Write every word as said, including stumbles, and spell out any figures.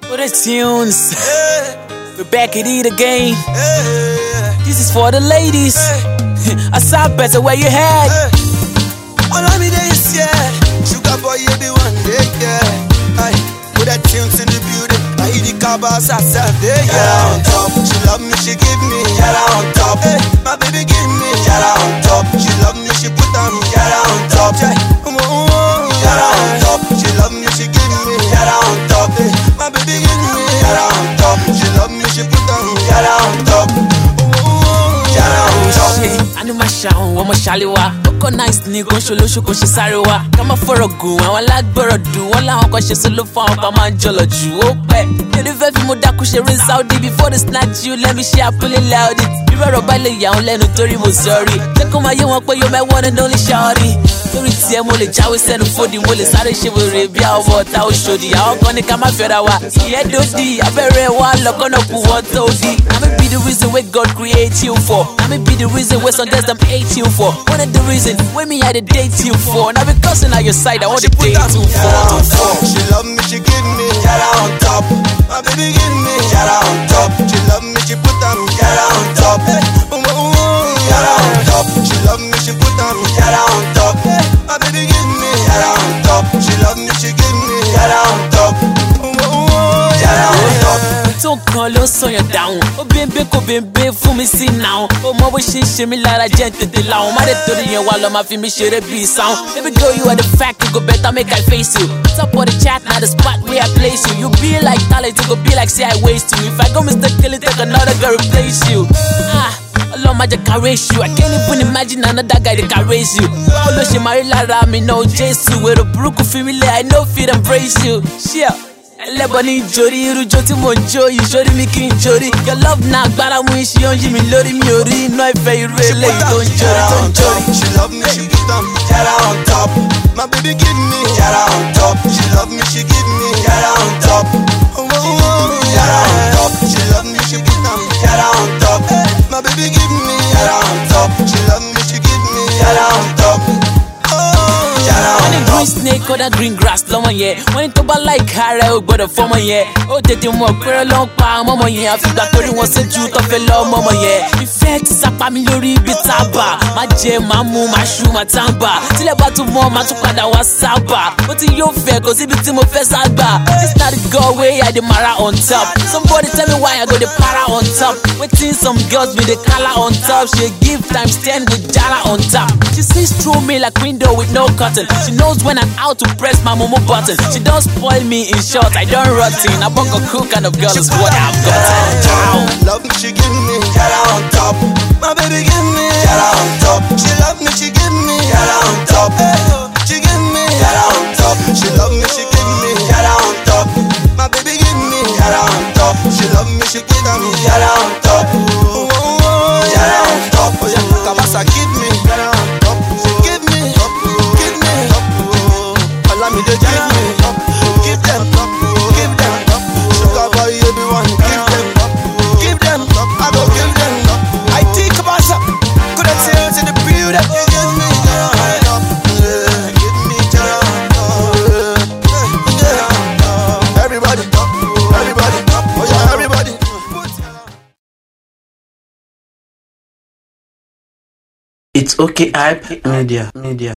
For the tunes, we're back at it again. This is for the ladies. I saw better where you had. All of me days, yeah. Sugar boy, you be one day, yeah. Aye, put that tunes in the building. I eat the carbs, I said, yeah. On top, she love me, she give me. Yeah, on top, hey, my baby give me. Yeah, on top, she love me, she put on. Yeah, on top, yeah. Yeah, on top, she love me, she give me. Yeah, on top, hey, my baby give me. Yeah, on top, she love me, she put on. Yeah, on top. I know my show, I'm a shaliwa. Oko nice ni gon sholo shoko she sarewa. Kama forogun, àwọn alágbọ̀rọ̀ dùn. Wọ́n láwọn kan ṣe solo fún àwọn kan máa ń jọlọ jù. Ó pẹ́, èdè fẹ́ fi mo dákú ṣe rin Saudi. Before they snatch you, let me share pulling loud. Irọ́ ọ̀rọ̀ báyìí lè yà wọ́n lẹ́nu torí mo sorry. Jẹ́ kó máa yé wọn pé you're my one and only shawty. Torí tiẹ̀ mo lè jáwé sẹ́nu fòdì. Mo lè sáré ṣe wèrè bí àwọn ọmọ ọ̀tá òṣòdì. Àwọn kan ní ká má fẹ́ra wa. Ìyẹn dòdì, abẹ́rẹ́ wa lọ́kọ́nà kù wọ́n tó di. I may be the reason where God create you for. I may be the reason where some girls them hate you for. One of the reasons where me I to date you for. Now because on your side I want to date you for. She love me, she give me. Yara on top. My baby give me. Yara on top. She love me, she put on. Yara on top. Yara on top. She love me, she put on. Yara on top. My baby give me. Yara on top. She love me, she give me. Yara on top. Yara on top. Tó kan ló sọyàn dáhùn. Ó bẹ́ẹ̀ kò bẹ́ẹ̀ fún mi sí náà. Ó mọ bó ṣe ń ṣe mí lára jẹ́ tètè láwọn. Má dé torí yẹn wá lọ máa fi mí ṣeré bíi sound. Baby girl, you are the fact, you go better make I face you. Top of the chat, now the spot where I place you. You be like talent, you go be like say I waste you. If I go mistakenly take another girl replace you. Ah. Ọlọ́run má jẹ́ ká race you. I can't even imagine another guy that can raise you. Báwo ló ṣe máa rí lára mi náà Jésù? Èrò burúkú fi mí lé, I know fit embrace you. Share. Ẹlẹ́bọ̀ ní ìjòrí irújó tí mò ń jó yìí sórí mi kí n jórí. Your love náà agbára mú iṣẹ́ oúnjẹ mi lórí mi ò rí iná ìfẹ́ irú eléyìí tó ń jórí tó ń jórí. She love me, she give them. Yara on top. My baby give me. Yara on top. She love me, she give me. Yara on top. Yara on top. She love me, she give them. Yara on top. My baby give me. Yara on top. She love me, she give me. Yara on top. Wọ́n ní green snake kódà green grass lọ́mọ yẹn. Wọ́n ní tó bá like ara ẹ̀ ò gbọ́dọ̀ fọ́mọ yẹn. Ó tètè mọ̀ pẹ́rẹ́ ló ń pa ọmọ yẹn. Àfìgbà torí wọn ṣẹ́jú tó fẹ́ lọ́ ọmọ yẹn. Ìfẹ́ ti sápá mi lórí ibi tábà. Má jẹ, má mu, má ṣu, má tàǹbà. Tílẹ̀ bá tún mọ́, má tún padà wá sábà. Mo ti yóò fẹ́ kò síbi tí mo fẹ́ ságbà. This not the girl wey I dey mara on top. Somebody tell me why I go dey para on top. Wetin some girls be dey kala on top. She give times ten with jara on top. She sees through me like window with no curtain. She knows when I'm out to press my momo button. She don't spoil me in short, I don't rotten. I bunker cool kind of girl is what I've got. Love me, she give me. Yara on top. My baby give me. Yara on top. She love me, she give me. Yara on top. She give me. Yara on top. She love me, she give me. Yara on top. My baby give me. Yara on top. She love me, she give me. Yara on top. Yara on top. Kabasa give me. Yara on top. She give me. Give me. Allow me to give me. Give them. Give them. Sugar boy, everyone. Give them. Give them. I go give them. I think about some good sales in the building. You give me. Give me. Everybody. Everybody. Oh yeah, everybody. It's okay, hype media, media.